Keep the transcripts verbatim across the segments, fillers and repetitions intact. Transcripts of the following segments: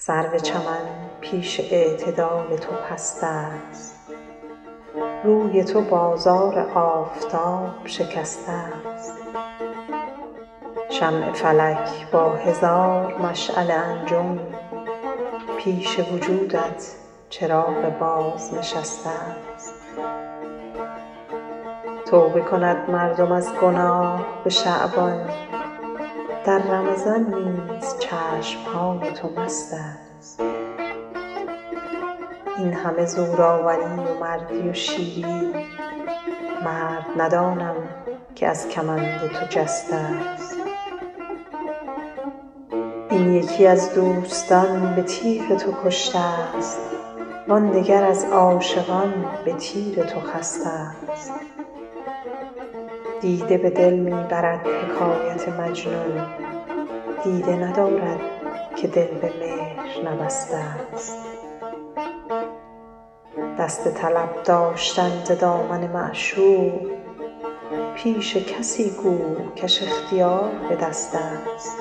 سرو چمن پیش اعتدال تو پست است، روی تو بازار آفتاب شکست است. شمع فلک با هزار مشعله انجم، پیش وجودت چراغ باز نشسته است. توبه کند مردم از گناه به شعبان، در رمضان نیز چشم‌های تو مست است. این همه زورآوری و مردی و شیری، مرد ندانم که از کمند تو جسته است. این یکی از دوستان به تیغ تو کشته است، وآن دگر از عاشقان به تیر تو خسته است. دیده به دل می برد حکایت مجنون، دیده ندارد که دل به مهر نبسته است. دست طلب داشتن ز دامن معشوق، پیش کسی گو کش اختیار به دست است.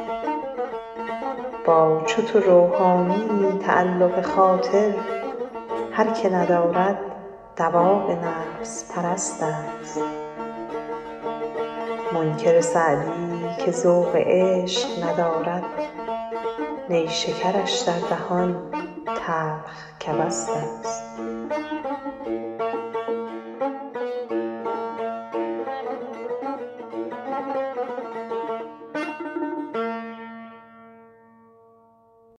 با چو تو روحانیی تعلق خاطر، هر که ندارد دواء نفس پرست است. منکر سعدی که ذوق عشق ندارد، نیشکرش در دهان تلخ کبست است.